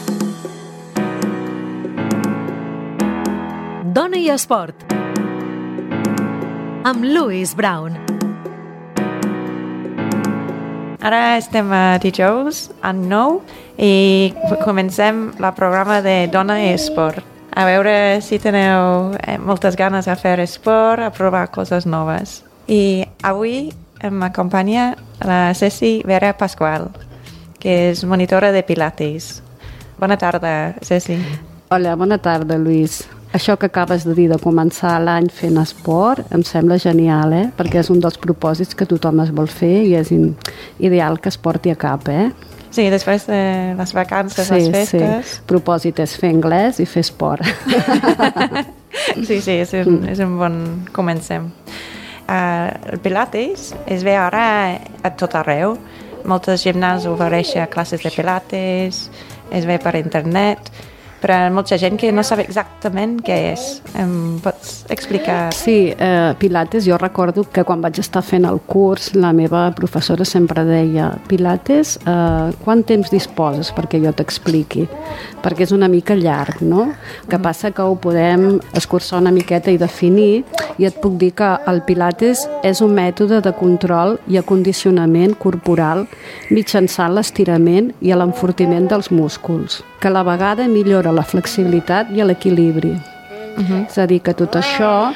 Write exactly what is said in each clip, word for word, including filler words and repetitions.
Dona i esport, amb Louise Brown. Ara estem a dijous, any nou, i comencem el programa de Dona i esport. A veure si teniu moltes ganes de fer esport, a provar coses noves. I avui m'acompanya la Ceci Vera Pasqual, que és monitora de Pilates. Bona tarda, Ceci. Hola, bona tarda, Lluís. Això que acabes de dir de començar l'any fent esport em sembla genial, eh? Perquè és un dels propòsits que tothom es vol fer i és ideal que es porti a cap, eh? Sí, després de les vacances, sí, les festes... Sí, propòsit és fer anglès i fer esport. sí, sí, és un, és un bon comencem. Uh, el Pilates es ve ara a tot arreu. Moltes gimnasos ofereixen classes de Pilates, es ve per internet... però hi ha molta gent que no sap exactament què és. Em pots explicar? Sí, eh, Pilates, jo recordo que quan vaig estar fent el curs, la meva professora sempre deia Pilates, eh, quant temps disposes perquè jo t'expliqui? Perquè és una mica llarg, no? Que passa que ho podem escurçar una miqueta i definir, i et puc dir que el Pilates és un mètode de control i acondicionament corporal mitjançant l'estirament i l'enfortiment dels músculs, que a la vegada millora la flexibilitat i l'equilibri. Uh-huh. És a dir, que tot això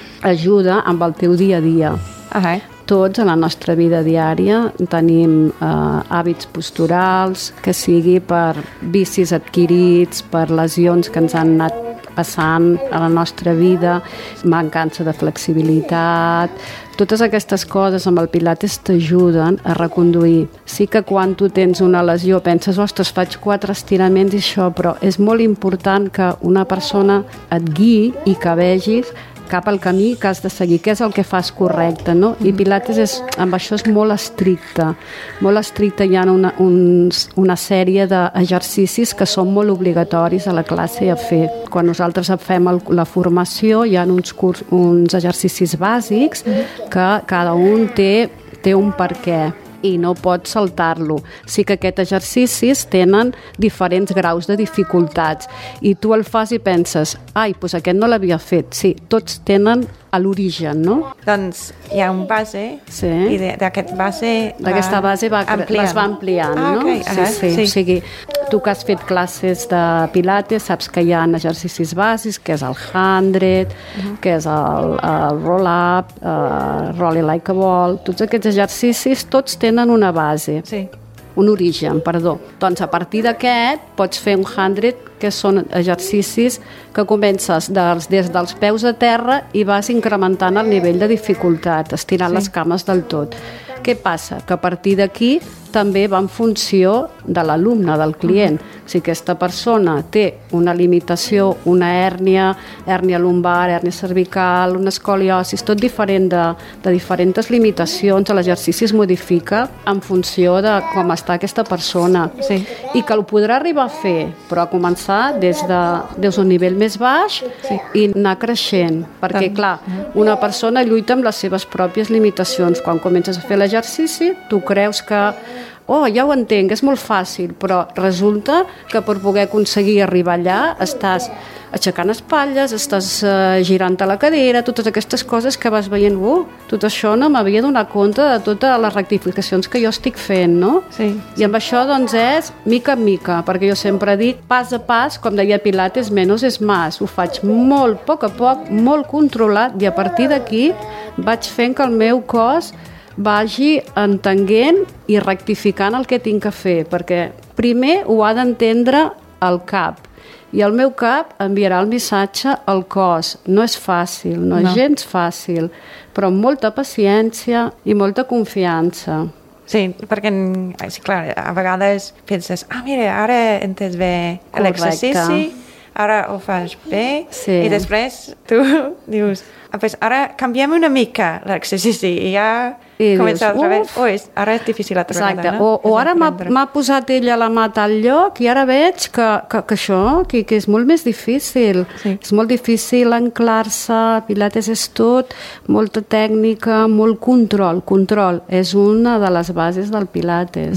ajuda amb el teu dia a dia. Uh-huh. Tots a la nostra vida diària tenim eh, hàbits posturals, que sigui per vicis adquirits, per lesions que ens han anat passant a la nostra vida, mancança de flexibilitat. Totes aquestes coses amb el Pilates t'ajuden a reconduir. Sí que quan tu tens una lesió penses, ostres, faig quatre estiraments i això, però és molt important que una persona et guiï i que vegis cap al camí que has de seguir, què és el que fas correcte, no? I Pilates és, amb això és molt estricte, molt estricte. Hi ha una, uns, una sèrie d'exercicis que són molt obligatoris a la classe a fer. Quan nosaltres fem el, la formació hi ha uns, curs, uns exercicis bàsics que cada un té, té un per què i no pots saltar-lo. Sí que aquests exercicis tenen diferents graus de dificultats i tu el fas i penses, ai, doncs aquest no l'havia fet. Sí, tots tenen a l'origen, no? Doncs hi ha un base sí. i d'aquest base d'aquesta base va, les va ampliant, ah, okay. no? uh-huh. Sí, sí. sí. O sigui, tu que has fet classes de Pilates saps que hi ha exercicis bàsics, que és el hundred, uh-huh. que és el, el roll-up, uh, rolling like a ball, tots aquests exercicis, tots tenen una base. Sí. Un origen, perdó. Doncs a partir d'aquest pots fer un hundred, que són exercicis que comences des, des dels peus a terra i vas incrementant el nivell de dificultat, estirant sí. les cames del tot. Què passa? Que a partir d'aquí també va en funció de l'alumne, del client. Uh-huh. Si aquesta persona té una limitació, una hèrnia, hèrnia lumbar, hèrnia cervical, una escoliosi, tot diferent de, de diferents limitacions, l'exercici es modifica en funció de com està aquesta persona. Sí. I que ho podrà arribar a fer, però a començar des de des d'un nivell més baix sí. i anar creixent. Perquè, clar, una persona lluita amb les seves pròpies limitacions. Quan comences a fer l'exercici, tu creus que oh, ja ho entenc, és molt fàcil, però resulta que per poder aconseguir arribar allà estàs aixecant espatlles, estàs uh, girant-te la cadera, totes aquestes coses que vas veient, uh, tot això no m'havia donat compte de totes les rectificacions que jo estic fent, no? Sí. I amb això, doncs, és mica en mica, perquè jo sempre dic pas a pas, com deia Pilates, menos és más. Ho faig molt, a poc a poc, molt controlat, i a partir d'aquí vaig fent que el meu cos vagi entenent i rectificant el que tinc que fer, perquè primer ho ha d'entendre el cap i el meu cap enviarà el missatge al cos. No és fàcil, no, no és gens fàcil, però amb molta paciència i molta confiança. Sí, perquè sí, clar, a vegades penses, ah, mira, ara he entès bé l'exercici, ara ho fas bé, sí. I després tu dius, ah, pues ara canviem una mica l'exercici i ja I comença dius, altra vegada. Ui, ara és difícil altra vegada, no? O, o ara m'ha posat ella la mà a tal lloc i ara veig que, que, que això, que, que és molt més difícil. Sí. És molt difícil anclar-se, Pilates és tot, molta tècnica, molt control. Control és una de les bases del Pilates. Mm-hmm.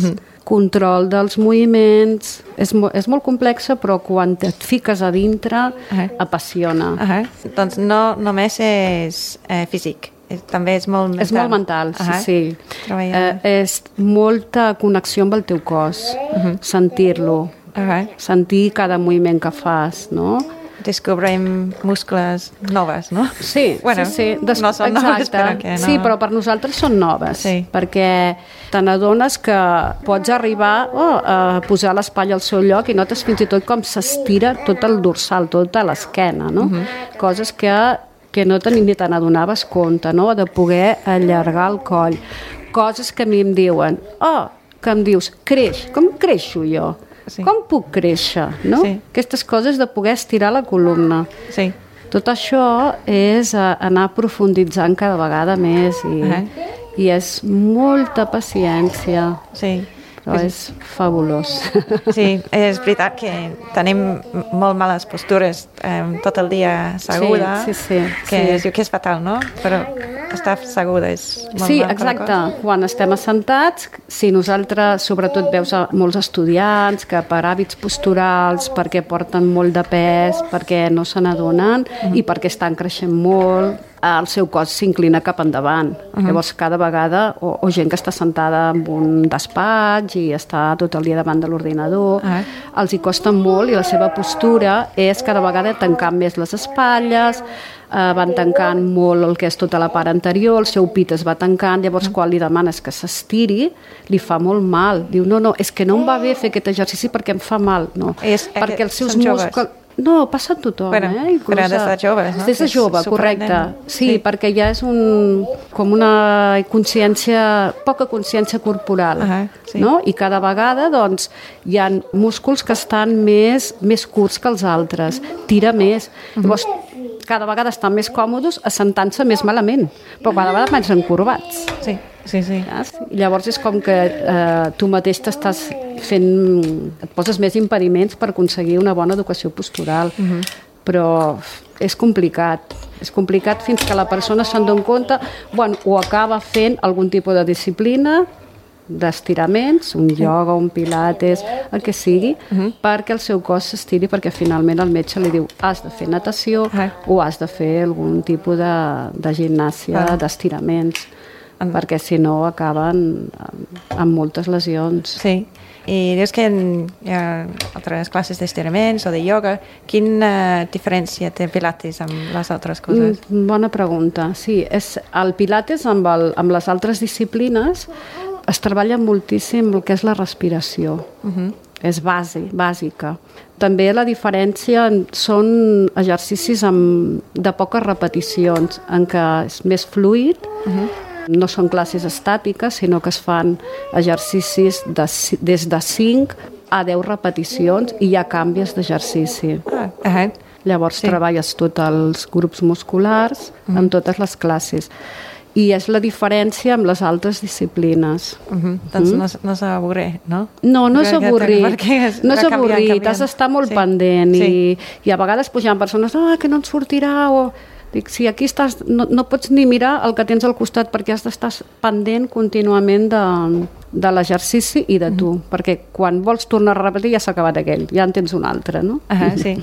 control dels moviments, és, mo és molt complexa, però quan et fiques a dintre, uh -huh. apassiona. Uh -huh. Doncs no només és eh, físic, també és molt mental. És molt mental, sí, uh -huh. sí. Eh, és molta connexió amb el teu cos, uh -huh. sentir-lo, uh -huh. sentir cada moviment que fas, no? Descobrim muscles noves, no? Sí, bueno, sí, sí. Des no són Exacte. noves, però que no... Sí, però per nosaltres són noves, sí. perquè te n'adones que pots arribar oh, a posar l'espatlla al seu lloc i notes fins i tot com s'estira tot el dorsal, tota l'esquena, no? Uh -huh. Coses que, que no te ni te n'adonaves compte, no? De poder allargar el coll. Coses que a mi em diuen, oh, que em dius, creix, com creixo jo? Sí. Com puc créixer, no? Sí. Aquestes coses de poder estirar la columna. Sí. Tot això és anar profunditzant cada vegada més i, uh -huh. i és molta paciència. Sí. Però és fabulós. Sí, és veritat que tenim molt males postures eh, tot el dia asseguda, sí, sí, sí, que sí. es diu que és fatal, no? Però estar asseguda és molt sí, mal. exacte. Quan estem assentats, si nosaltres, sobretot veus a molts estudiants que per hàbits posturals, perquè porten molt de pes, perquè no se n'adonen uh -huh. i perquè estan creixent molt, el seu cos s'inclina cap endavant. Uh -huh. Llavors, cada vegada, o, o gent que està sentada en un despatx i està tot el dia davant de l'ordinador, uh -huh. els hi costa molt i la seva postura és cada vegada tancar més les espatlles, eh, van tancant molt el que és tota la part anterior, el seu pit es va tancant, llavors uh -huh. quan li demanes que s'estiri, li fa molt mal. Diu, no, no, és que no em va bé fer aquest exercici perquè em fa mal. No, és, perquè els seus músculs... No, passa a tothom, bueno, eh? Inclús però des de joves, no? Des de jove, correcte. Sí, sí, perquè ja és un, com una consciència, poca consciència corporal, uh -huh, sí. no? I cada vegada, doncs, hi ha músculs que estan més, més curts que els altres, tira més. Uh -huh. Llavors, cada vegada estan més còmodes assentant-se més malament, però cada vegada més encorbats. Sí, sí, sí. I llavors és com que eh, tu mateix t'estàs fent, et poses més impediments per aconseguir una bona educació postural, uh-huh. però és complicat. És complicat fins que la persona se'n dona compte, bueno, o acaba fent algun tipus de disciplina, d'estiraments, un ioga, un pilates, el que sigui, uh-huh. perquè el seu cos s'estiri, perquè finalment el metge li diu has de fer natació uh-huh. o has de fer algun tipus de, de gimnàsia, uh-huh. d'estiraments, uh-huh. perquè si no acaben amb, amb moltes lesions. Sí. I dius que hi ha altres classes d'estiraments o de ioga. Quina diferència té Pilates amb les altres coses? Mm, bona pregunta. Sí, és el Pilates amb, el, amb les altres disciplines es treballa moltíssim el que és la respiració. Uh-huh. És base, bàsica. També la diferència són exercicis amb, de poques repeticions, en què és més fluid, uh-huh. no són classes estàtiques, sinó que es fan exercicis de, des de cinc a deu repeticions i ja canvies d'exercici. Ah, uh -huh. Llavors sí. treballes tots els grups musculars uh -huh. en totes les classes. I és la diferència amb les altres disciplines. Uh -huh. Doncs mm? no, no és avorrit, no? No, no és avorrit. És no és avorrit, has d'estar molt sí. pendent sí. I, i a vegades pujan persones ah, que no et sortirà o... Dic, si aquí estàs, no, no pots ni mirar el que tens al costat perquè has d'estar pendent contínuament de, de l'exercici i de tu, mm. perquè quan vols tornar a repetir ja s'ha acabat aquell, ja en tens un altre, no? Uh -huh, sí.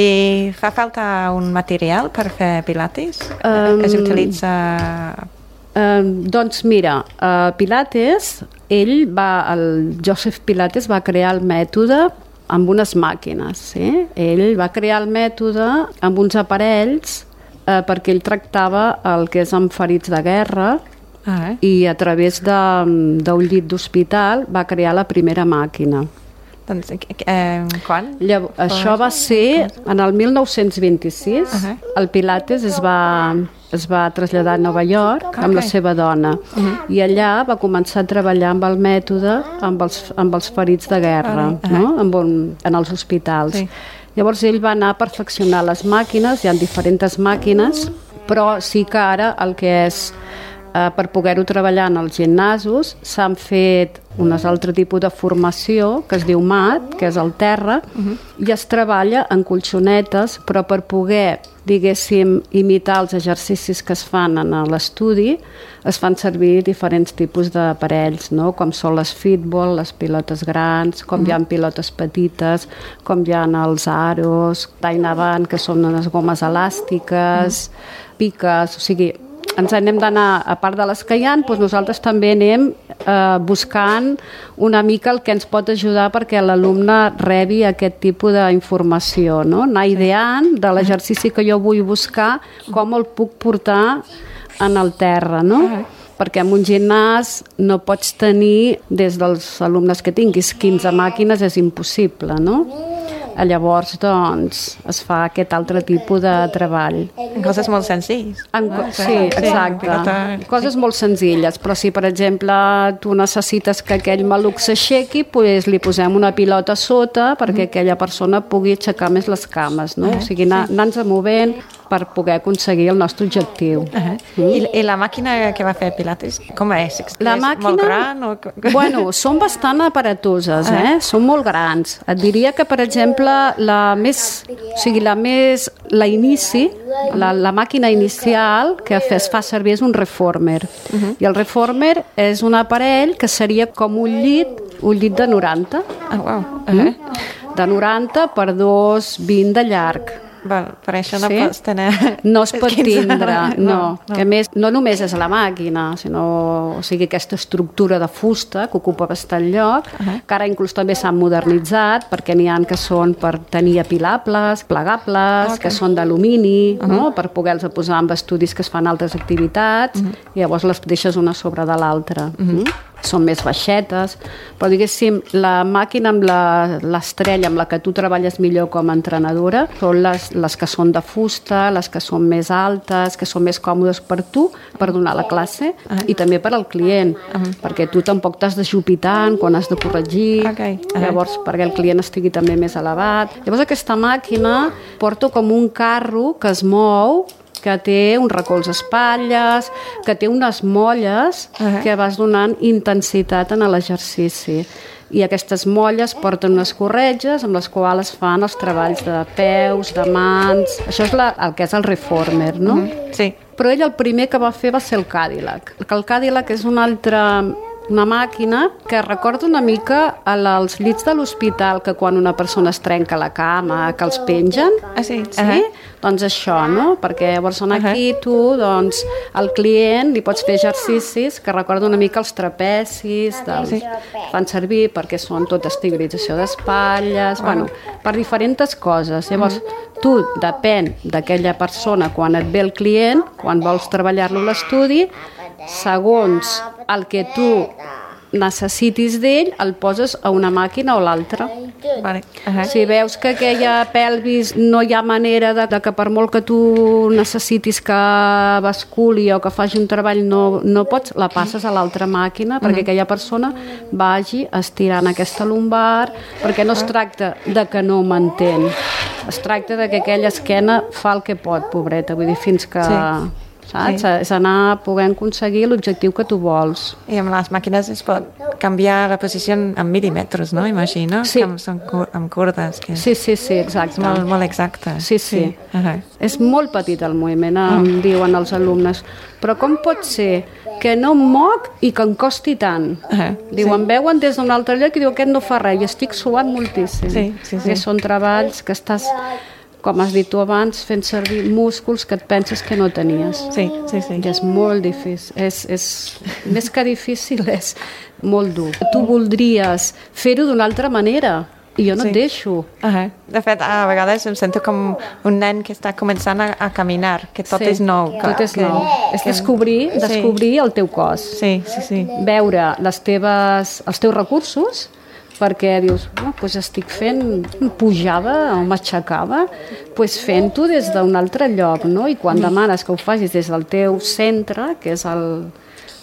I fa falta un material per fer pilates? Um, es utilitza... Um, doncs mira, uh, Pilates, ell va, el Joseph Pilates va crear el mètode amb unes màquines, sí? Ell va crear el mètode amb uns aparells eh, perquè ell tractava el que és amb ferits de guerra ah, eh? i a través d'un llit d'hospital va crear la primera màquina. Doncs, eh, quan? Llavors, això va ser en el mil nou-cents vint-i-sis. Uh-huh. El Pilates es va, es va traslladar a Nova York okay. amb la seva dona. Uh-huh. I allà va començar a treballar amb el mètode amb els, amb els ferits de guerra, uh-huh. no? en, un, en els hospitals. Sí. Llavors ell va anar a perfeccionar les màquines, hi ha diferents màquines, però sí que ara el que és eh, per poder-ho treballar en els gimnasos s'han fet un altre tipus de formació que es diu mat, que és al terra, uh-huh. i es treballa en colxonetes, però per poder, diguéssim, imitar els exercicis que es fan en l'estudi, es fan servir diferents tipus d'aparells, no? Com són les fitball, les pilotes grans, com uh-huh. hi ha pilotes petites, com hi ha els aros, Dynavan, que són unes gomes elàstiques, uh-huh. piques, o sigui, ens anem d'anar, a part de les que hi ha, doncs nosaltres també anem eh, buscant una mica el que ens pot ajudar perquè l'alumne rebi aquest tipus d'informació, no? Anar ideant de l'exercici que jo vull buscar, com el puc portar en el terra, no? Perquè en un gimnàs no pots tenir, des dels alumnes que tinguis, quinze màquines, és impossible, no? Llavors, doncs, es fa aquest altre tipus de treball. En coses molt senzilles. En, sí, exacte. Coses molt senzilles, però si, per exemple, tu necessites que aquell maluc s'aixequi, doncs li posem una pilota a sota perquè aquella persona pugui aixecar més les cames, no? O sigui, anar-nos movent per poder aconseguir el nostre objectiu. Uh-huh. Mm. I, I la màquina que va fer Pilates, com és? La és màquina, molt gran? O... Bueno, són bastant aparatoses, eh? Uh-huh. Són molt grans. Et diria que, per exemple, la més, o sigui, la més, la inici, la, la màquina inicial que es fa servir és un reformer. Uh-huh. I el reformer és un aparell que seria com un llit, un llit de noranta. Ah, wow. Uh-huh. Mm? De noranta per dos coma vint de llarg. Val, per això no sí? pots tenir... No es pot tindre, no. no, no. Que més, no només és la màquina, sinó o sigui, aquesta estructura de fusta que ocupa bastant lloc, uh-huh. que ara inclús també s'han modernitzat, perquè n'hi ha que són per tenir apilables, plegables, okay. que són d'alumini, uh-huh. no? Per poder-los posar en estudis que es fan altres activitats, uh-huh. i llavors les deixes una sobre de l'altra. Uh-huh. Mm? Són més baixetes, però diguéssim, la màquina amb l'estrella amb la que tu treballes millor com a entrenadora són les, les que són de fusta, les que són més altes, que són més còmodes per tu, per donar la classe, uh-huh. i també per al client, uh-huh. perquè tu tampoc t'has de xupir tant quan has de corregir, okay. uh-huh. llavors perquè el client estigui també més elevat. Llavors aquesta màquina porta com un carro que es mou, que té un recolz a espatlles, que té unes molles uh-huh. que vas donant intensitat en l'exercici. I aquestes molles porten unes corretges amb les quals es fan els treballs de peus, de mans... Això és la, el que és el reformer, no? Uh-huh. Sí. Però ell el primer que va fer va ser el Cadillac. El Cadillac és un altre... una màquina que recorda una mica als llits de l'hospital, que quan una persona es trenca la cama, que els pengen. Ah, sí? Sí? Uh-huh. Doncs això, no? Perquè llavors aquí uh-huh. tu, doncs, al client li pots fer exercicis que recorda una mica els trapecis, dels... sí. fan servir perquè són tot estabilització d'espatlles, uh-huh. bueno, per diferents coses. Llavors, uh-huh. tu, depèn d'aquella persona, quan et ve el client, quan vols treballar-lo a l'estudi, segons el que tu necessitis d'ell, el poses a una màquina o l'altra. Vale. Uh-huh. Si veus que aquella pelvis no hi ha manera de, de que per molt que tu necessitis que basculi o que faci un treball no, no pots, la passes a l'altra màquina uh-huh. perquè aquella persona vagi estirant aquesta lumbar, perquè no es tracta de que no ho mantén, es tracta de que aquella esquena fa el que pot, pobreta, vull dir, fins que... Sí. Saps? Sí. És anar podent aconseguir l'objectiu que tu vols. I amb les màquines es pot canviar la posició en mil·límetres, no? Imagino, sí. que amb, són cur amb curtes. Que sí, sí, sí, exacte. És molt, molt exacte. Sí, sí. sí. Uh-huh. És molt petit el moviment, em uh-huh. diuen els alumnes. Però com pot ser que no em moc i que em costi tant? Uh-huh. Diuen, sí. veuen des d'un altre lloc i diu, aquest no fa res, i estic suant moltíssim. Sí, sí, sí. Que són treballs que estàs... com has dit tu abans, fent servir músculs que et penses que no tenies. Sí, sí, sí. I és molt difícil. És, és, més que difícil, és molt dur. Tu voldries fer-ho d'una altra manera i jo no sí. et deixo. Uh-huh. De fet, a vegades em sento com un nen que està començant a, a caminar, que tot sí. és nou. Que, tot és que, nou. Que, és descobrir, descobrir sí. el teu cos. Sí, sí, sí. Veure les teves, els teus recursos, perquè dius, oh, doncs estic fent, pujava o m'aixecava, doncs fent-ho des d'un altre lloc, no? I quan mm. demanes que ho facis des del teu centre, que és el,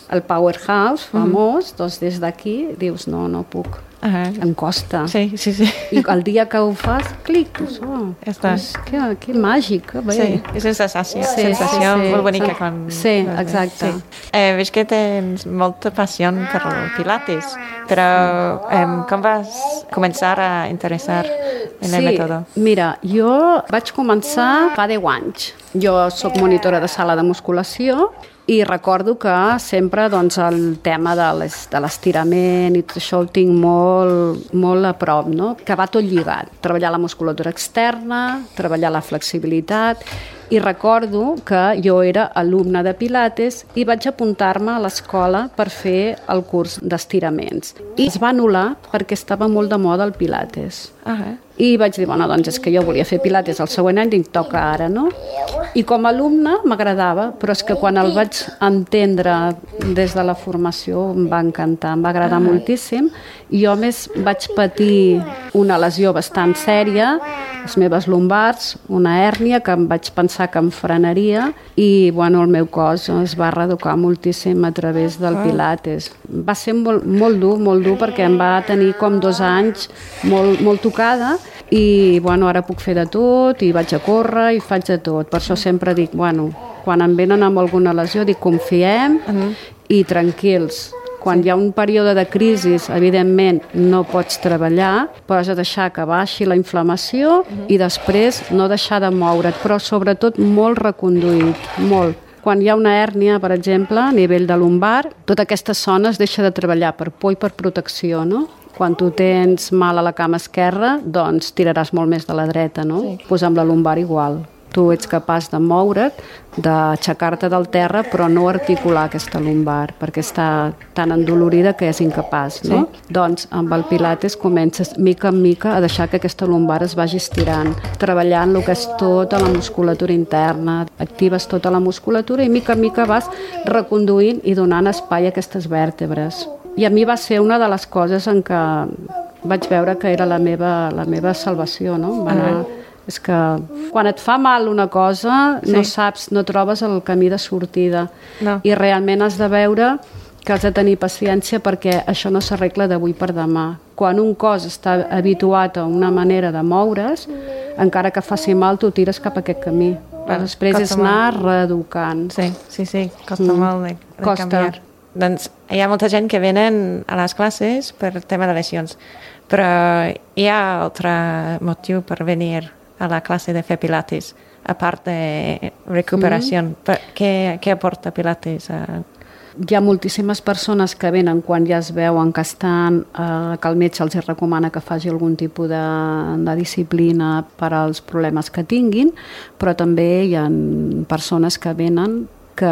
el Powerhouse famós, mm. doncs des d'aquí dius, no, no puc. Uh -huh. Em costa. Sí, sí, sí. I el dia que ho fas, clic, doncs, oh, ja està. És que, que màgic. Bé. Sí, és una sensació, sí, sensació sí, molt bonica. sí. Quan... Sí, exacte. Sí. Eh, veig que tens molta passió per el Pilates, però eh, com vas començar a interessar en el sí, mètode? Mira, jo vaig començar fa deu anys. Jo sóc monitora de sala de musculació i recordo que sempre doncs, el tema de l'estirament i tot això el tinc molt, molt a prop, no? Que va tot lligat. Treballar la musculatura externa, treballar la flexibilitat, i recordo que jo era alumna de Pilates i vaig apuntar-me a l'escola per fer el curs d'estiraments. I es va anul·lar perquè estava molt de moda el Pilates. Uh -huh. I vaig dir, bueno, doncs és que jo volia fer Pilates el següent any, dic, toca ara, no? I com a alumna m'agradava, però és que quan el vaig entendre des de la formació em va encantar, em va agradar uh -huh. moltíssim. I jo, a més, vaig patir una lesió bastant sèria, les meves lumbars, una hèrnia que em vaig pensar que em frenaria i, bueno, el meu cos es va reeducar moltíssim a través del Pilates. Va ser molt, molt dur, molt dur, perquè em va tenir com dos anys molt, molt tocada i, bueno, ara puc fer de tot i vaig a córrer i faig de tot. Per això sempre dic, bueno, quan em venen amb alguna lesió, dic, confiem uh-huh. i tranquils. Quan hi ha un període de crisi, evidentment, no pots treballar, però has de deixar que baixi la inflamació uh-huh. i després no deixar de moure't, però sobretot molt reconduït, molt. Quan hi ha una hèrnia, per exemple, a nivell de lumbar, tota aquesta zona es deixa de treballar per por i per protecció, no? Quan tu tens mal a la cama esquerra, doncs tiraràs molt més de la dreta, no? Sí. Pues amb la lumbar igual. Tu ets capaç de moure't, d'aixecar-te del terra, però no articular aquesta lumbar, perquè està tan endolorida que és incapaç, no? Sí. Doncs amb el Pilates comences mica en mica a deixar que aquesta lumbar es vagi estirant, treballant el que és tota la musculatura interna, actives tota la musculatura i mica en mica vas reconduint i donant espai a aquestes vèrtebres. I a mi va ser una de les coses en què vaig veure que era la meva, la meva salvació, no? Va anar... És que quan et fa mal una cosa sí. no saps, no trobes el camí de sortida no. i realment has de veure que has de tenir paciència perquè això no s'arregla d'avui per demà. Quan un cos està habituat a una manera de moure's, encara que faci mal, tu tires cap a aquest camí. Però després costa és anar molt. Reeducant. Sí, sí, sí, costa mm. molt de, de costa. Canviar. Doncs hi ha molta gent que venen a les classes per tema de lesions, però hi ha altre motiu per venir a la classe de fer Pilates, a part de recuperació. Mm. Què, què aporta Pilates? A... Hi ha moltíssimes persones que venen quan ja es veuen que estan, eh, que el metge els recomana que faci algun tipus de, de disciplina per als problemes que tinguin, però també hi ha persones que venen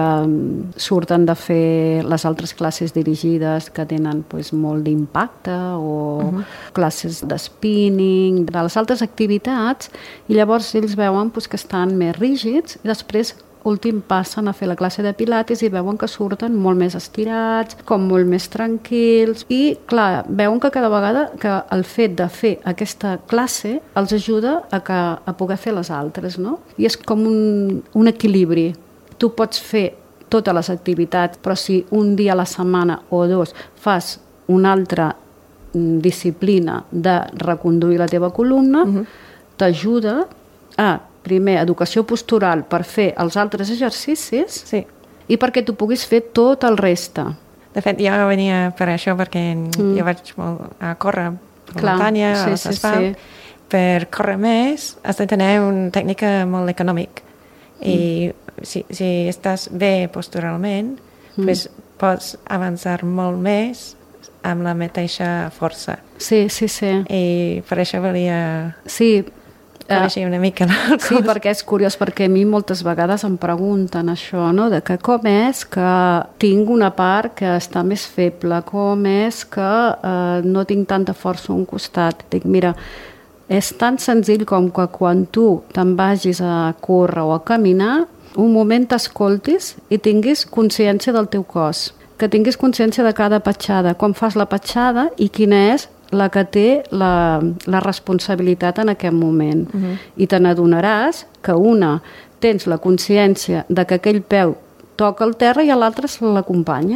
que surten de fer les altres classes dirigides que tenen pues, molt d'impacte o uh-huh. classes de spinning, de les altres activitats, i llavors ells veuen pues, que estan més rígids i després últim passen a fer la classe de Pilates i veuen que surten molt més estirats, com molt més tranquils i clar, veuen que cada vegada que el fet de fer aquesta classe els ajuda a, que, a poder fer les altres, no? I és com un, un equilibri. Tu pots fer totes les activitats, però si un dia a la setmana o dos fas una altra disciplina de reconduir la teva columna, uh-huh. t'ajuda a, primer, educació postural per fer els altres exercicis sí. i perquè tu puguis fer tot el reste. De fet, jo venia per això, perquè mm. jo vaig a córrer per la muntanya, sí, a l'asfalt. Sí, sí. Per córrer més has de tenir una tècnica molt econòmica. I mm. si, si estàs bé posturalment, mm. pues pots avançar molt més amb la mateixa força. Sí, sí, sí. I per això volia sí. conèixer una mica. No? Sí, perquè és curiós, perquè a mi moltes vegades em pregunten això, no? De que com és que tinc una part que està més feble, com és que eh, no tinc tanta força a un costat. Dic, mira, és tan senzill com que quan tu te'n vagis a córrer o a caminar, un moment t'escoltis i tinguis consciència del teu cos, que tinguis consciència de cada petjada, com fas la petjada i quina és la que té la, la responsabilitat en aquest moment. Uh-huh. I te n'adonaràs que una tens la consciència de que aquell peu toca el terra i l'altre se l'acompanya.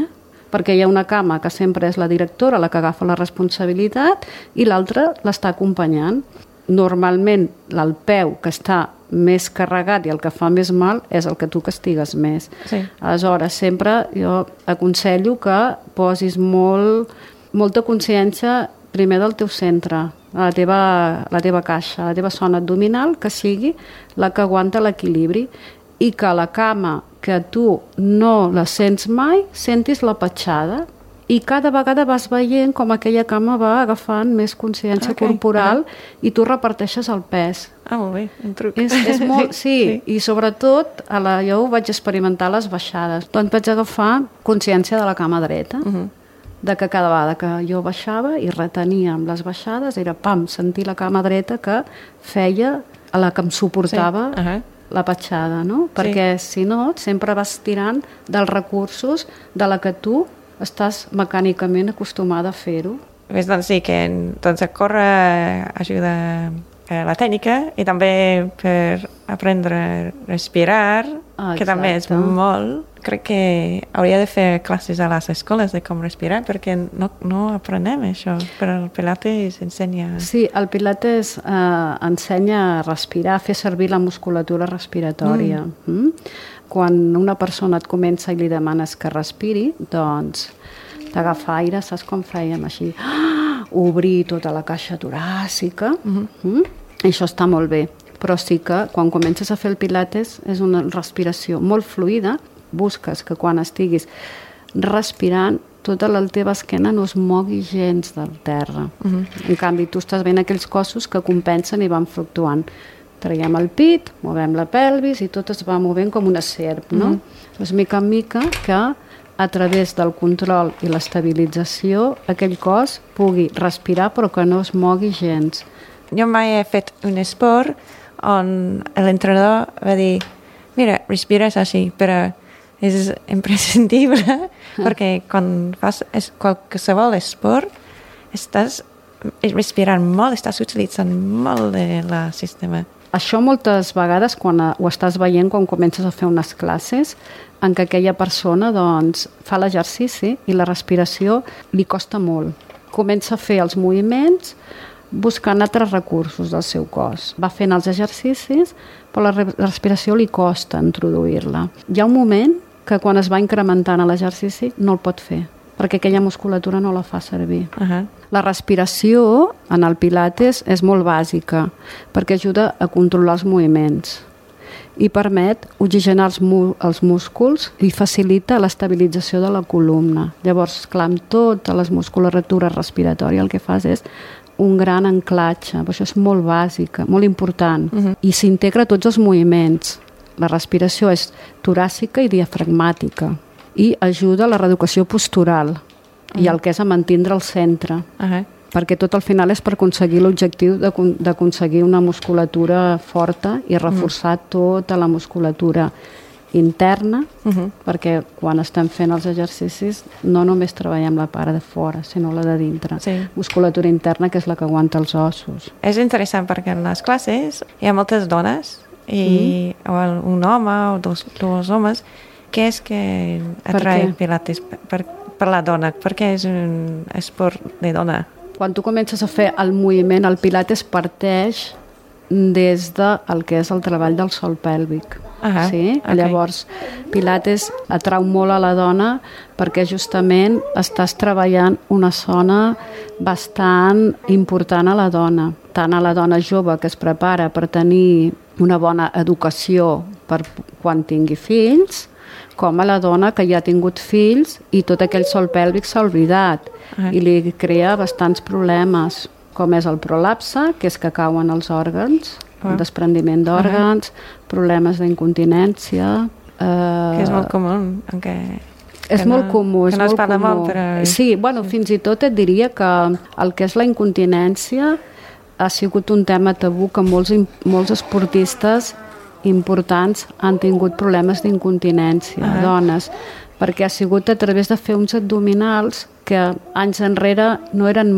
perquè hi ha una cama que sempre és la directora la que agafa la responsabilitat i l'altra l'està acompanyant. Normalment el peu que està més carregat i el que fa més mal és el que tu castigues més. Sí. Aleshores, sempre jo aconsello que posis molt, molta consciència primer del teu centre, la teva, la teva caixa, la teva zona abdominal, que sigui la que aguanta l'equilibri i que la cama que tu no la sents mai, sentis la petjada i cada vegada vas veient com aquella cama va agafant més consciència Okay. corporal i tu reparteixes el pes. Ah, molt bé, un truc. És, és molt, sí, sí, i sobretot a la, jo ho vaig experimentar a les baixades. Doncs vaig agafar consciència de la cama dreta, uh -huh. de que cada vegada que jo baixava i retenia amb les baixades era, pam, sentir la cama dreta que feia a la que em suportava Sí. Uh -huh. la petjada, no? Sí. Perquè si no, sempre vas tirant dels recursos de la que tu estàs mecànicament acostumada a fer-ho. Ves, doncs sí, que doncs, córrer ajuda a la tècnica i també per aprendre a respirar, Ah, que també és exacte. molt... Crec que hauria de fer classes a les escoles de com respirar, perquè no, no aprenem això, però el Pilates ensenya... Sí, el Pilates eh, ensenya a respirar, a fer servir la musculatura respiratòria. Mm. Mm? Quan una persona et comença i li demanes que respiri, doncs t'agafa aire, saps com fèiem així? Ah, obrir tota la caixa toràcica. Mm-hmm. Mm? Això està molt bé, però sí que quan comences a fer el Pilates és una respiració molt fluida, busques que quan estiguis respirant tota la teva esquena no es mogui gens del terra. Uh-huh. En canvi, tu estàs veient aquells cossos que compensen i van fluctuant. Traiem el pit, movem la pelvis i tot es va movent com una serp, no? Uh-huh. Doncs mica en mica que a través del control i l'estabilització aquell cos pugui respirar però que no es mogui gens. Jo mai he fet un esport on l'entrenador va dir mira, respires així, però és imprescindible perquè quan fas qualsevol esport estàs respirant molt, estàs utilitzant molt del sistema. Això moltes vegades quan ho estàs veient quan comences a fer unes classes en què aquella persona doncs, fa l'exercici i la respiració li costa molt. Comença a fer els moviments buscant altres recursos del seu cos. Va fent els exercicis, però la respiració li costa introduir-la. Hi ha un moment que quan es va incrementant l'exercici no el pot fer, perquè aquella musculatura no la fa servir. Uh-huh. La respiració en el Pilates és molt bàsica, perquè ajuda a controlar els moviments i permet oxigenar els, mu- els músculs i facilita l'estabilització de la columna. Llavors, clar, amb totes les musculatures respiratòries el que fas és un gran anclatge, però això és molt bàsica, molt important, uh-huh. i s'integra tots els moviments. La respiració és toràcica i diafragmàtica i ajuda a la reeducació postural uh-huh. i el que és a mantindre el centre, uh-huh. perquè tot al final és per aconseguir l'objectiu d'aconseguir una musculatura forta i reforçar uh-huh. tota la musculatura interna, uh-huh. perquè quan estem fent els exercicis no només treballem la part de fora, sinó la de dintre. Sí. Musculatura interna, que és la que aguanta els ossos. És interessant perquè en les classes hi ha moltes dones i mm. o un home o dos, dos homes. Què és que atrae el Pilates per, per la dona? Perquè és un esport de dona. Quan tu comences a fer el moviment, el Pilates parteix des del que és el treball del sòl pèlvic. Uh-huh. Sí? Okay. Llavors, Pilates atrau molt a la dona perquè justament estàs treballant una zona bastant important a la dona. Tant a la dona jove que es prepara per tenir una bona educació per quan tingui fills, com a la dona que ja ha tingut fills i tot aquell sòl pèlvic s'ha oblidat uh-huh. i li crea bastants problemes, com és el prolapse, que és que cauen els òrgans, uh-huh. el desprendiment d'òrgans, uh-huh. problemes d'incontinència... Eh... Que és molt comú, encara... És no, molt comú, és que no molt es parla comú. molt, però... Sí, bueno, sí. Fins i tot et diria que el que és la incontinència ha sigut un tema tabú que molts, molts esportistes importants han tingut problemes d'incontinència, uh-huh. dones, perquè ha sigut a través de fer uns abdominals que anys enrere no eren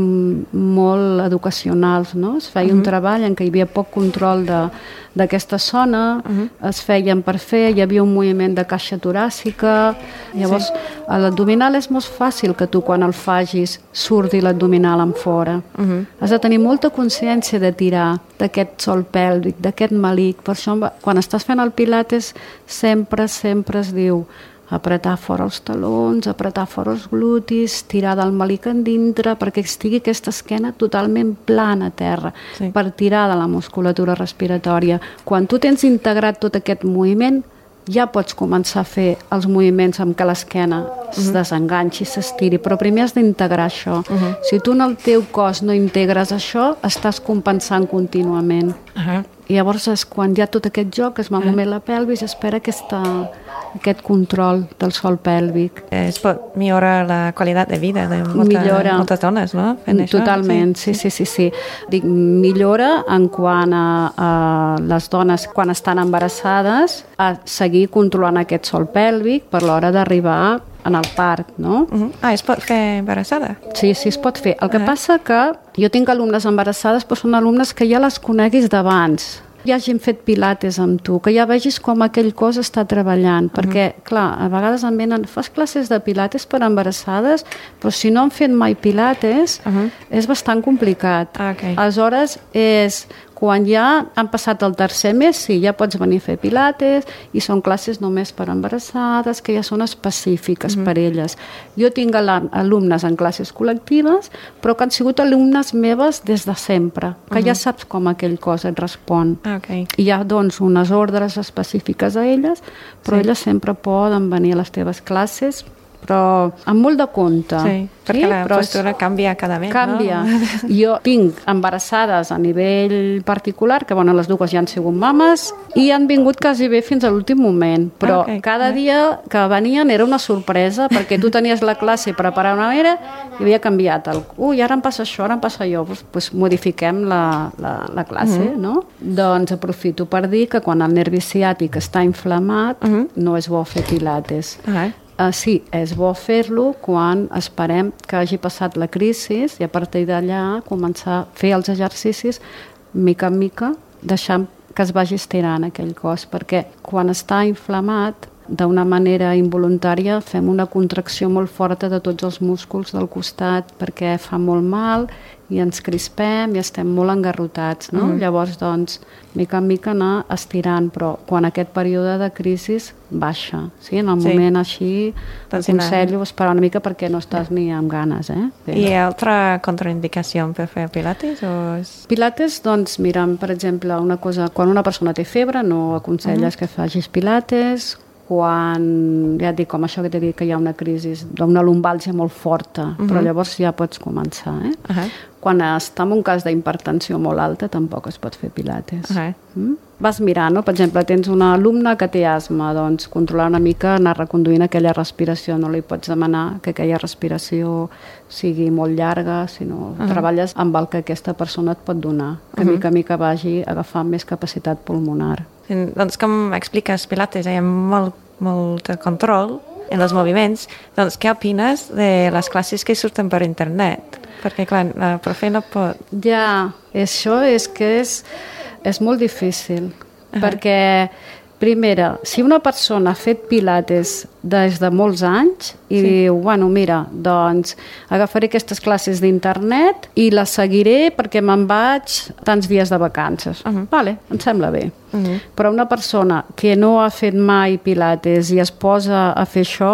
molt educacionals, no? Es feia uh-huh. un treball en què hi havia poc control d'aquesta zona, uh-huh. es feien per fer, hi havia un moviment de caixa toràcica, llavors sí. l'abdominal és molt fàcil que tu quan el facis surti l'abdominal en fora. Uh-huh. Has de tenir molta consciència de tirar d'aquest sòl pèlvic, d'aquest malic, per això quan estàs fent el pilates sempre, sempre es diu apretar fora els talons, apretar fora els glutis, tirar del malic endintre perquè estigui aquesta esquena totalment plana a terra, sí. per tirar de la musculatura respiratòria. Quan tu tens integrat tot aquest moviment, ja pots començar a fer els moviments amb què l'esquena uh-huh. es desenganxi, s'estiri, però primer has d'integrar això. Uh-huh. Si tu en el teu cos no integres això, estàs compensant contínuament. Uh-huh. I llavors és quan hi ha tot aquest joc, es va movent la pelvis, espera aquesta, aquest control del sòl pèlvic. Es pot millorar la qualitat de vida de molta, millora. moltes dones, no? Fent Totalment, això. Sí, sí, sí, sí. Dic, millora en quant a, a les dones quan estan embarassades a seguir controlant aquest sòl pèlvic per l'hora d'arribar en el part, no? Uh-huh. Ah, es pot fer embarassada? Sí, sí, es pot fer. El que uh-huh. passa que jo tinc alumnes embarassades, però són alumnes que ja les coneguis d'abans. Ja hagin fet pilates amb tu, que ja vegis com aquell cos està treballant, perquè, uh-huh. clar, a vegades em venen, fas classes de pilates per embarassades, però si no han fet mai pilates, uh-huh. és bastant complicat. Ah, okay. Aleshores, és quan ja han passat el tercer mes, sí, ja pots venir a fer pilates i són classes només per embarassades, que ja són específiques uh-huh. per elles. Jo tinc alumnes en classes col·lectives, però que han sigut alumnes meves des de sempre, que uh-huh. ja saps com aquell cos et respon. Okay. I hi ha, doncs, unes ordres específiques a elles, però sí. elles sempre poden venir a les teves classes, però amb molt de compte. Sí, perquè sí? la però postura canvia cada mes, canvia. no? Jo tinc embarassades a nivell particular, que bueno, les dues ja han sigut mames, i han vingut quasi bé fins a l'últim moment, però ah, okay. cada dia que venien era una sorpresa, perquè tu tenies la classe preparada una manera i havia canviat el, ui, ara em passa això, ara em passa allò, doncs, doncs modifiquem la, la, la classe, uh-huh. no? Doncs aprofito per dir que quan el nervi ciàtic està inflamat, uh-huh. no és bo fer pilates. Uh-huh. Uh, sí, és bo fer-lo quan esperem que hagi passat la crisi i a partir d'allà començar a fer els exercicis mica en mica, deixant que es vagi estirant aquell cos, perquè quan està inflamat, d'una manera involuntària, fem una contracció molt forta de tots els músculs del costat perquè fa molt mal i ens crispem i estem molt engarrotats, no? Mm. Llavors, doncs, mica en mica anar estirant, però quan aquest període de crisi baixa, sí? En el sí. moment així, aconsello esperar una mica perquè no estàs ni amb ganes, eh? Bé. I altra contraindicació per fer pilates? O és... Pilates, doncs, mira, per exemple, una cosa, quan una persona té febre no aconselles uh-huh. que facis pilates. Quan, ja et dic, com això que t'he dit que hi ha una crisi d'una lumbàlgia molt forta, uh-huh. però llavors ja pots començar. Eh? Uh-huh. Quan està en un cas d'hipertensió molt alta, tampoc es pot fer pilates. Uh-huh. Mm? Vas mirant, no? Per exemple, tens una alumna que té asma, doncs controlar una mica, anar reconduint aquella respiració, no li pots demanar que aquella respiració sigui molt llarga, sinó uh-huh. treballes amb el que aquesta persona et pot donar, que uh-huh. mica a mica vagi agafant més capacitat pulmonar. Doncs com expliques pilates, hi ha molt, molt control en els moviments, doncs què opines de les classes que surten per internet? Perquè clar, la profe no pot... Ja, això és que és, és molt difícil, uh-huh. perquè primera, si una persona ha fet pilates des de molts anys i sí. diu, bueno, mira, doncs agafaré aquestes classes d'internet i les seguiré perquè me'n vaig tants dies de vacances. Uh-huh. Vale, em sembla bé. Uh-huh. Però una persona que no ha fet mai pilates i es posa a fer això,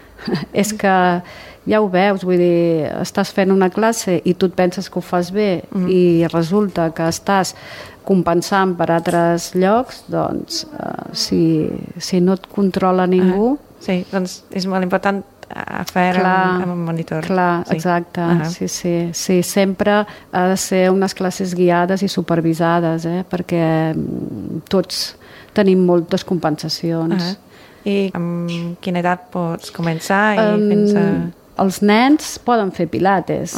és que ja ho veus, vull dir, estàs fent una classe i tu et penses que ho fas bé uh-huh. i resulta que estàs compensant per altres llocs, doncs uh, si, si no et controla ningú... Uh-huh. Sí, doncs és molt important a fer clar, amb, amb un monitor. Clar, sí. Exacte, uh-huh. sí, sí, sí, sempre ha de ser unes classes guiades i supervisades, eh? Perquè tots tenim moltes compensacions. Uh-huh. I amb quina edat pots començar? I um, fins a... Els nens poden fer pilates, uh-huh.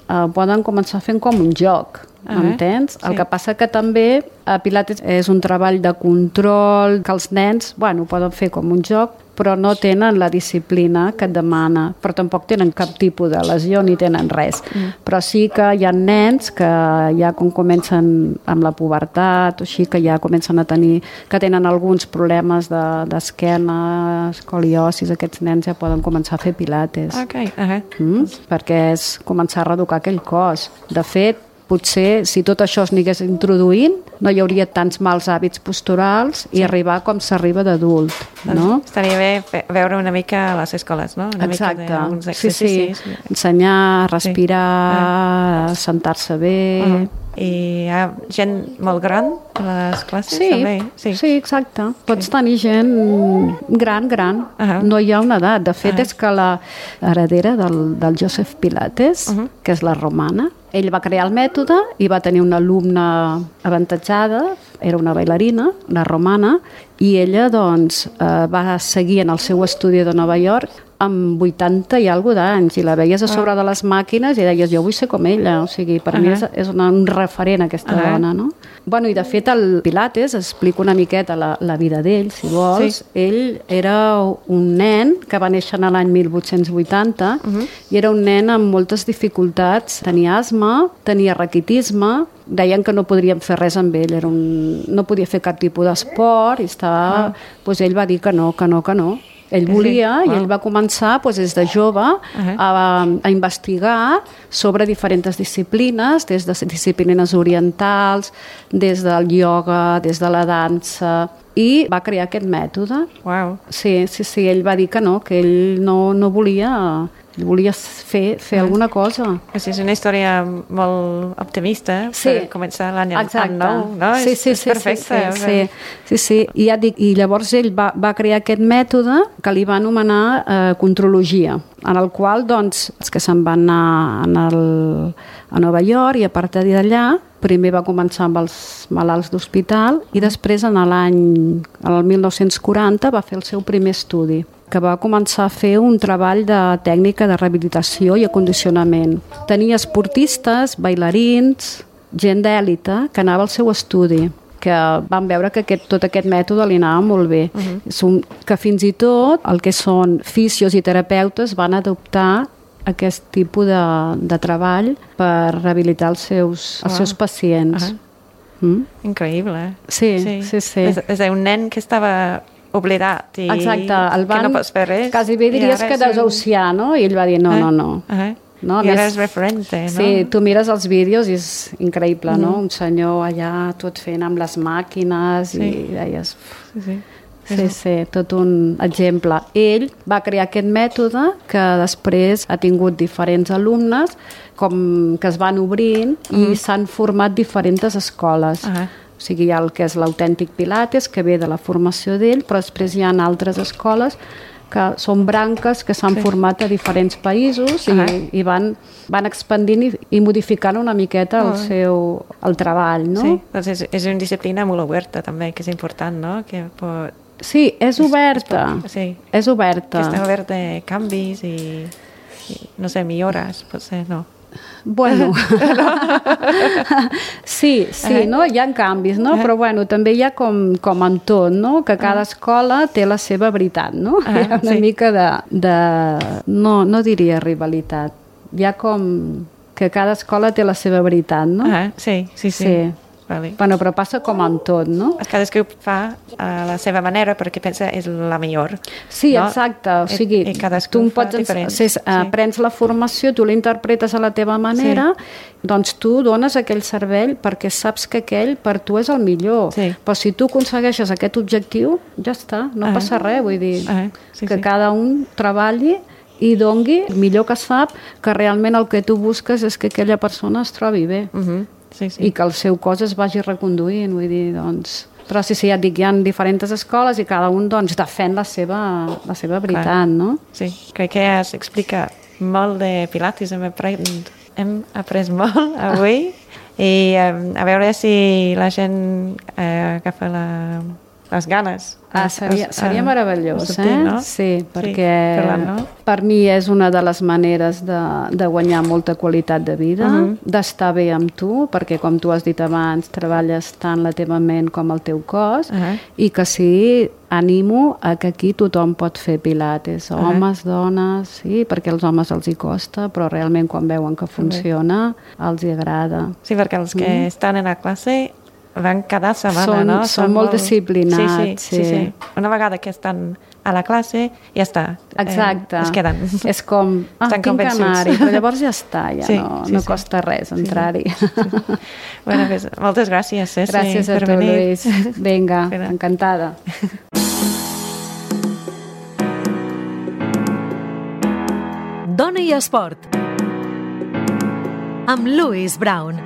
eh, poden començar fent com un joc, Uh-huh. m'entens? Sí. El que passa que també a Pilates és un treball de control, que els nens, bueno, ho poden fer com un joc, però no tenen la disciplina que et demana, però tampoc tenen cap tipus de lesió ni tenen res. Mm. Però sí que hi ha nens que ja quan comencen amb la pubertat o així, que ja comencen a tenir, que tenen alguns problemes d'esquena, de, escoliosis, aquests nens ja poden començar a fer pilates. Ok, uh-huh. Mm? Perquè és començar a reeducar aquell cos. De fet, potser si tot això es anés introduint no hi hauria tants mals hàbits posturals i arribar com s'arriba d'adult, no? Estaria bé fe- veure una mica a les escoles, no? Una Exacte, mica d'alguns sí, sí, exercicis. ensenyar a respirar, sí. sentar-se bé... Uh-huh. I hi ha gent molt gran a les classes, Sí, també? sí, sí, exacte. Pots tenir gent gran, gran. Uh-huh. No hi ha una edat. De fet, Uh-huh. és que la heredera del, del Joseph Pilates, Uh-huh. que és la romana, ell va crear el mètode i va tenir una alumna avantatjada, era una bailarina, la romana, i ella doncs, eh, va seguir en el seu estudi de Nova York amb vuitanta i alguna d'anys, i la veies a sobre de les màquines i deies, jo vull ser com ella, o sigui, per uh-huh. mi és, és una, un referent aquesta uh-huh. dona, no? Bueno, i de fet el Pilates, explico una miqueta la, la vida d'ell, si vols. Sí. Ell era un nen que va néixer en l'any mil vuit-cents vuitanta uh-huh. i era un nen amb moltes dificultats, tenia asma, tenia raquitisme, deien que no podríem fer res amb ell, era un, no podia fer cap tipus d'esport, i estava, uh-huh. doncs ell va dir que no, que no, que no. Ell volia sí. i ell va començar doncs, des de jove uh-huh. a, a investigar sobre diferents disciplines, des de disciplines orientals, des del ioga, des de la dansa, i va crear aquest mètode. Wow. Sí, sí, sí, ell va dir que no, que ell no, no volia... volia fer, fer alguna cosa. O sigui, és una història molt optimista sí. per començar l'any Exacte. nou, no? Sí, sí, és, sí, és perfecte. Sí, sí, sí, sí, sí. I, ja dic, I llavors ell va, va crear aquest mètode que li va anomenar eh, contrologia, en el qual doncs, els que se'n van anar en el, a Nova York, i a partir d'allà primer va començar amb els malalts d'hospital i després en l'any el mil nou-cents quaranta va fer el seu primer estudi, que va començar a fer un treball de tècnica de rehabilitació i acondicionament. Tenia esportistes, bailarins, gent d'èlite que anava al seu estudi, que van veure que aquest, tot aquest mètode li anava molt bé. Uh-huh. Que fins i tot el que són fisios i terapeutes van adoptar aquest tipus de, de treball per rehabilitar els seus, els oh. seus pacients. Uh-huh. mm? Increïble. Sí, sí, sí. sí. És, és un nen que estava oblidat i Exacte, el van, que no pots fer res. Quasi bé diries que desahuciar, no? I ell va dir no, uh-huh. no, no. Uh-huh. No, I ara més, és referente, no? Sí, tu mires els vídeos i és increïble, mm-hmm. no? Un senyor allà tot fent amb les màquines sí. i deies... Sí, sí. Sí, sí, tot un exemple. Ell va crear aquest mètode que després ha tingut diferents alumnes com que es van obrint mm. i s'han format diferents escoles. Uh-huh. O sigui, hi ha el que és l'autèntic Pilates, que ve de la formació d'ell, però després hi ha altres escoles que són branques que s'han sí. format a diferents països uh-huh. i, i van, van expandint i, i modificant una miqueta el uh-huh. seu el treball, no? Sí, doncs és, és una disciplina molt oberta també, que és important, no? Que pot... Sí, és oberta. És, sí. és oberta. Que està oberta a canvis i, i, no sé, millores, potser, no? Bueno, sí, sí, no? Hi ha canvis, no? Però bueno, també hi ha com, com en tot, no? Que cada escola té la seva veritat, no? Hi ha una mica de, de... No, no diria rivalitat. Hi ha com que cada escola té la seva veritat, no? Ah, sí, sí, sí. Sí. Vale. Bueno, però passa com en tot, no? Cadascú fa a la seva manera perquè pensa és la millor. Sí, no? exacte. O sigui, I, i cadascú tu fa pots, diferent. Sí, sí. Prens la formació, tu l'interpretes a la teva manera, sí. doncs tu dones aquell cervell perquè saps que aquell per tu és el millor. Sí. Però si tu aconsegueixes aquest objectiu, ja està, no ah. passa res. Vull dir, ah. sí, que sí. cada un treballi i dongui el millor que sap, que realment el que tu busques és que aquella persona es trobi bé. Uh-huh. Sí, sí. I que el seu cos es vagi reconduint, vull dir, doncs... Però sí, sí, ja et dic, hi ha diferents escoles i cada un, doncs, defèn la seva, la seva veritat, clar. No? Sí, crec que has explicat molt de Pilates, hem après, hem après molt avui i um, a veure si la gent eh, agafa la, les ganes. Ah, seria, seria meravellós, sortir, eh? no? Sí, perquè sí, parlant, no? per mi és una de les maneres de, de guanyar molta qualitat de vida, uh -huh. d'estar bé amb tu, perquè com tu has dit abans, treballes tant la teva ment com el teu cos, uh -huh. i que sí, animo a que aquí tothom pot fer pilates, homes, uh -huh. dones, sí, perquè als homes els hi costa, però realment quan veuen que funciona, uh -huh. els hi agrada. Sí, perquè els que uh -huh. estan en la classe van cada setmana, són, no? Són molt disciplinats. Sí, sí, sí, sí. Una vegada que estan a la classe, ja està. Exacte. Eh, es queden. És com, ah, estan tinc que anar-hi, però llavors ja està, ja sí, no, sí, no sí. costa res entrar-hi. Sí, sí. Bueno, pues, moltes gràcies, Ceci, gràcies a per tu, venir. Lluís. Vinga, encantada. Dona i esport amb Lewis Brown.